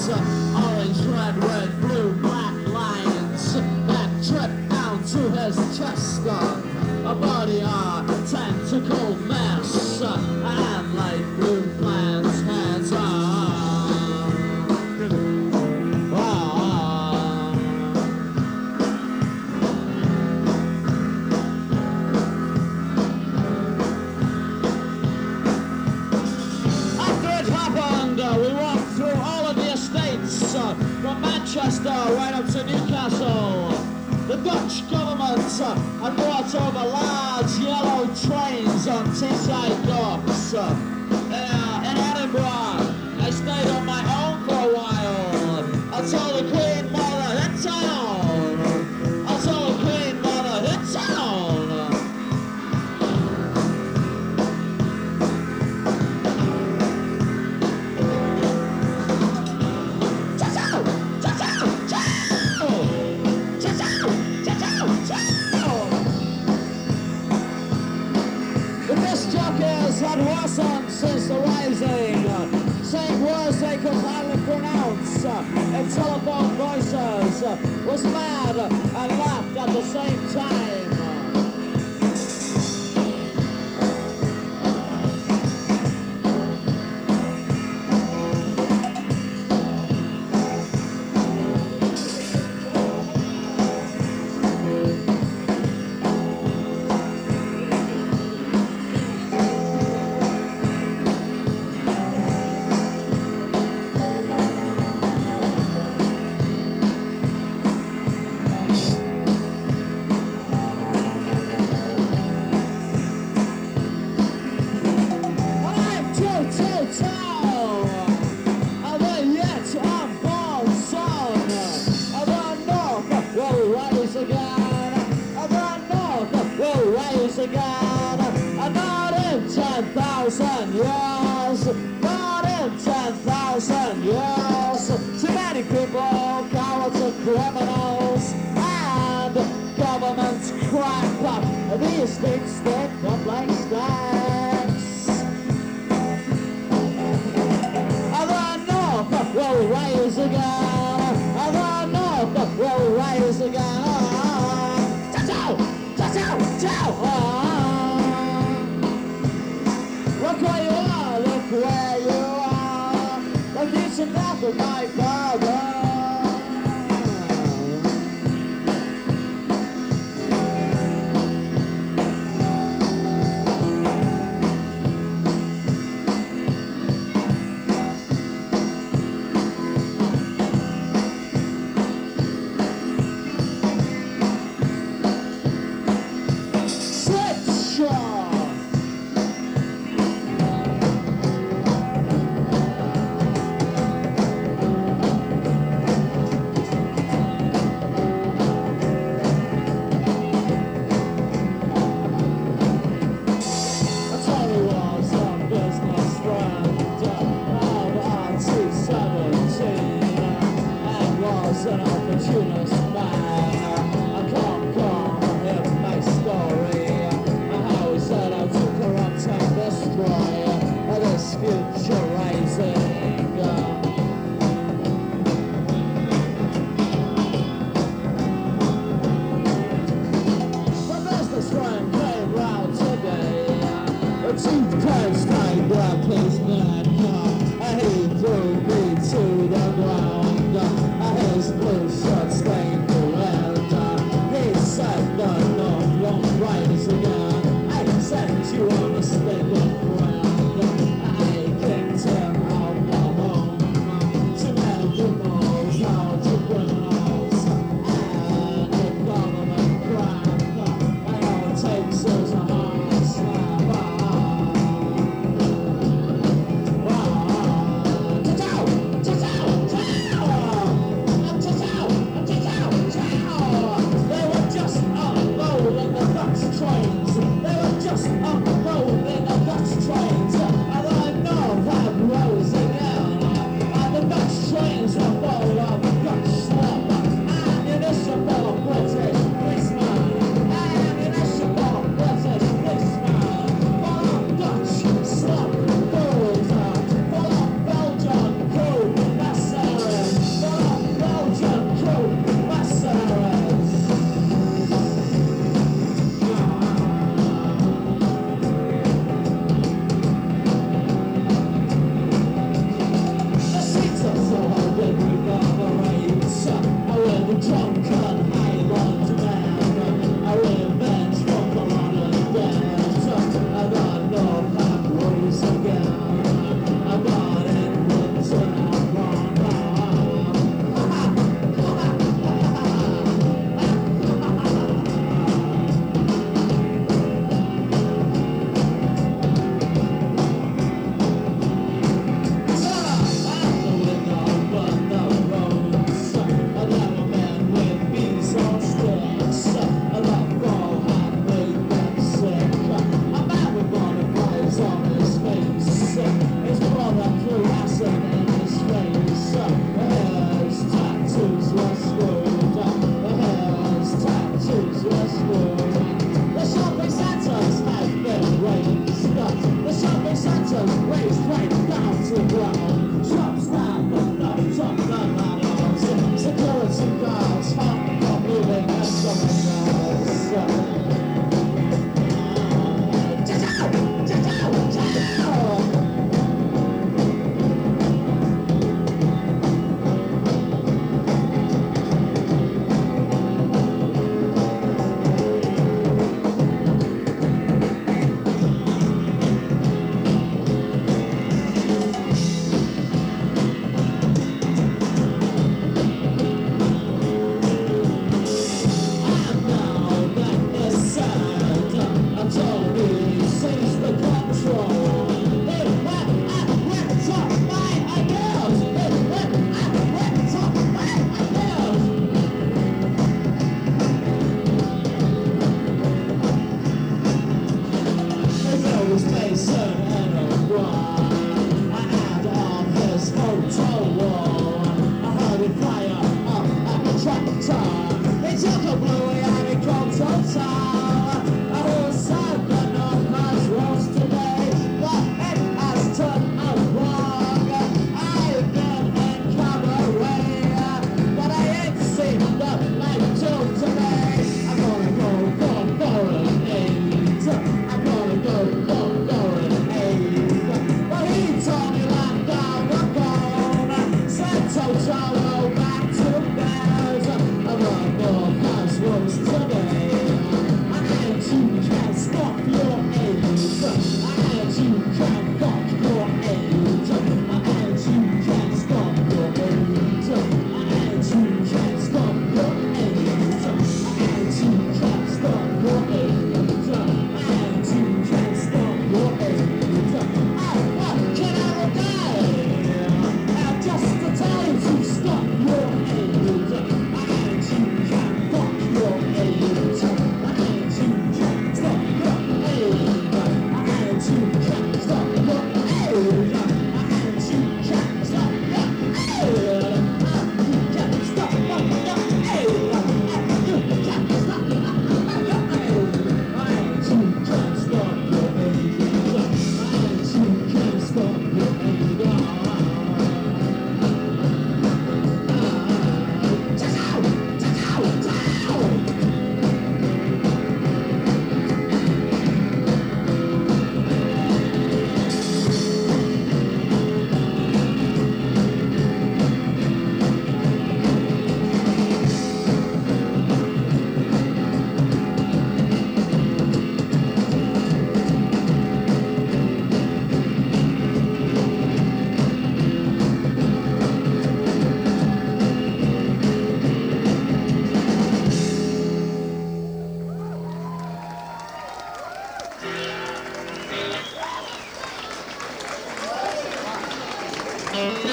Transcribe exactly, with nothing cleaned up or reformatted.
lines, orange, red, red, blue, black lines that drip down to his chest. A body, a tentacle mess, and light blue plants hands on. After it happened, uh, we walked through all of the estates, uh, from Manchester right up to Newcastle. The Dutch government uh, had brought over large yellow trains on Teesside docks. Uh, uh, in Edinburgh, I stayed on my own for a while. I told the Queen Mother, hit town! I told the Queen Mother, hit town! Jockeys had worsened since the rising, saying words they could hardly pronounce, and telephone voices was mad and laughed at the same time. Thousand years, not in ten thousand years. Too many people, cowards and criminals, and governments crap. These things stick up like stacks. And the North will rise again. And the North will rise again. Ciao, ciao, ciao, ciao. Look where you are, look where you are. Look, it's enough of my father.